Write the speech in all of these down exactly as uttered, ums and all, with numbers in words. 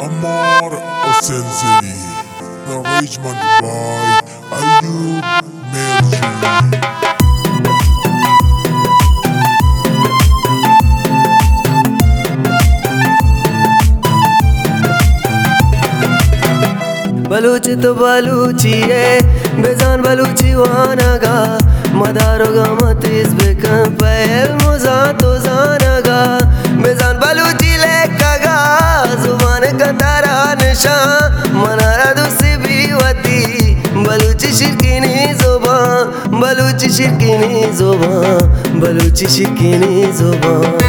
Amar Osenzeri, arrangement by Ayub Merji. Baloch तो बलूची है बेजान बलूची वानगा मदारोगा मतीस बेकन पहल मुजा तो जानगा बेजान बलूची लेकगा जुबान का तारा निशा मनारा दूसरी बीवती बलूची शिरकीनी जुबान बलूची शिरकीनी जुबान बलूची शिरकीनी जुबान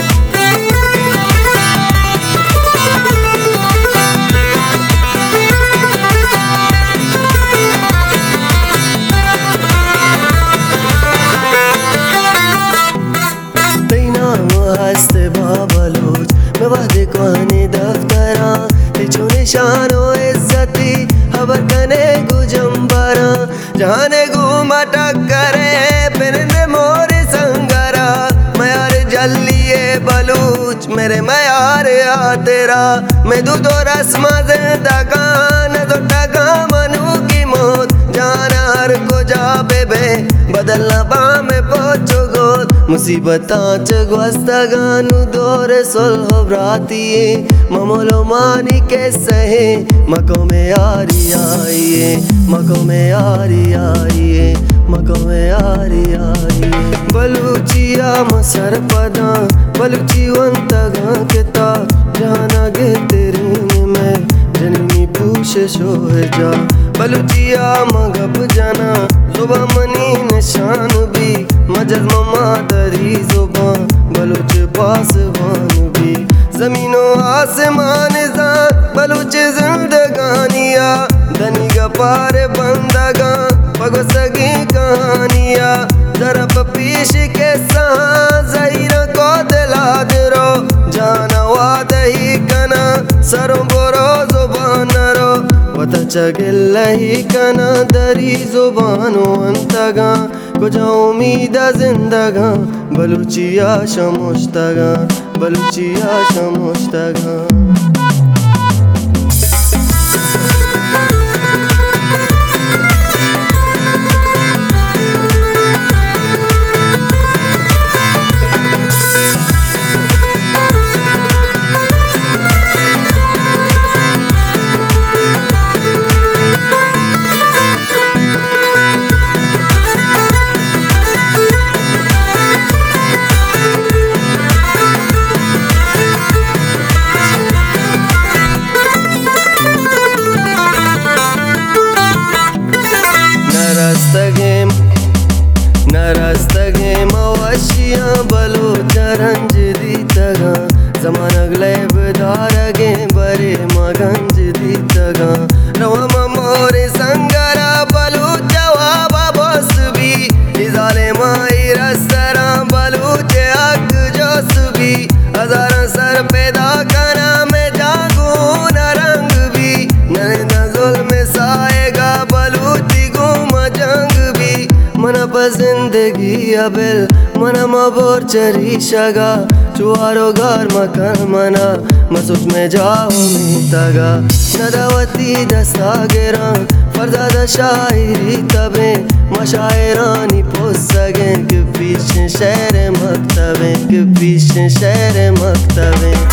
हस्ते बाबलोच मैं वादे कोने दफ्तरा तेजो निशानो इज्जती खबर कने गुजंबरा जाने घूमा टक्करे पिरने मोरे संगरा मैं यार जल्लिए बलूच मेरे मैं यार आ तेरा मैं दूध और रस्मा जिंदगान तो टका मनू की मौत जाना हर को जा बेबे बदलना बा में पहुंचो गोद मुसीबतां च ग्वस्तगानु दौरे सुलह ब्रातिए ममोलो मानी के सहे मको में यारी आइए मको में यारी आइए मको में यारी आइए बलूचिया मसर पदा बलूची वंतगा किता जाना गे तेरी में जननी पूछ शोह जा बलूचिया मगब जाना जुबा मनी निशान भी मजद ममा दरी जुबान बलूच पासवान भी जमीनों आसमान जान बलूच जिंदगानिया धनी गपार बंदगा पगो सगी कहानिया दरब पीश के साथ जहीर को दिला दरो जाना वादही कना सरों बोरो जुबान रो वता चगिल्लही कना दरी जुबानो अंतगा कुछ उम्मीद जिंदगा बलूचिया शमुश्तगा बलूचिया शमुश्तगा नरस्तगे मवशिया बलूच रंज दीतगा जमानगले बदारगे बरे मगंज दीतगा रवा मोरे संगरा बलूच वाबा बस भी इजाले माई रस्तरा बलूच अग जोस भी हजार सर पैदा करा में जागू न रंग भी नैना जुल्म साएगा बलूची गुम जंग भी मन जिंदगी अबिल मन मबोर चरी शगा चुआरो घर मकान मना मसुच में जाओ मीतगा नदावती दस्ता गिरा फरजादा शायरी तबे मशायरानी पोस सगे कि पीछे शहर मकतबे कि पीछे शहर मकतबे